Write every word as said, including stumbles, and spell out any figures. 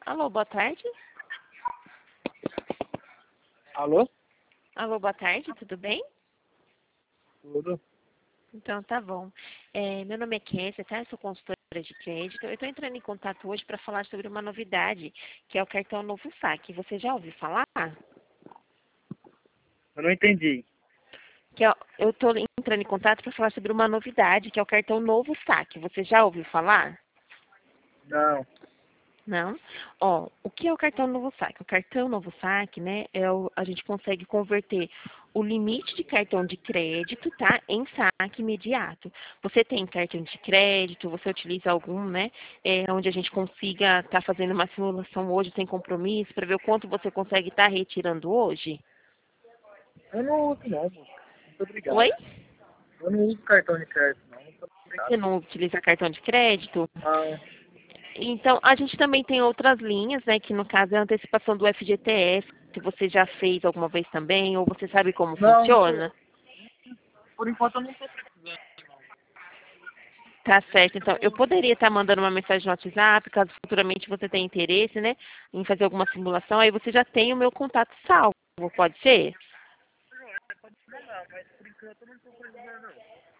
Alô, boa tarde. Alô? Alô, boa tarde, tudo bem? Tudo. Então, tá bom. É, meu nome é Kézia, tá? Eu sou consultora de crédito. Eu estou entrando em contato hoje para falar sobre uma novidade, que é o cartão Novo Saque. Você já ouviu falar? Eu não entendi. Que é- eu estou entrando em contato para falar sobre uma novidade, que é o cartão Novo Saque. Você já ouviu falar? Não. Não? Ó, o que é o cartão Novo Saque? O cartão Novo Saque, né, é o, a gente consegue converter o limite de cartão de crédito, tá, em saque imediato. Você tem cartão de crédito, você utiliza algum, né, é, onde a gente consiga estar fazendo uma simulação hoje sem compromisso, para ver o quanto você consegue estar retirando hoje? Eu não uso não, moço. Muito Oi? obrigado. Eu não uso cartão de crédito, não. Muito Você obrigado. não utiliza cartão de crédito? Ah, Então, a gente também tem outras linhas, né, que no caso é a antecipação do F G T S, que você já fez alguma vez também, ou você sabe como não, funciona? por, por enquanto eu não estou precisando. Tá certo. Então, eu poderia estar mandando uma mensagem no WhatsApp, caso futuramente você tenha interesse, né, em fazer alguma simulação, aí você já tem o meu contato salvo, pode ser? Não, mas por enquanto eu não estou precisando, não.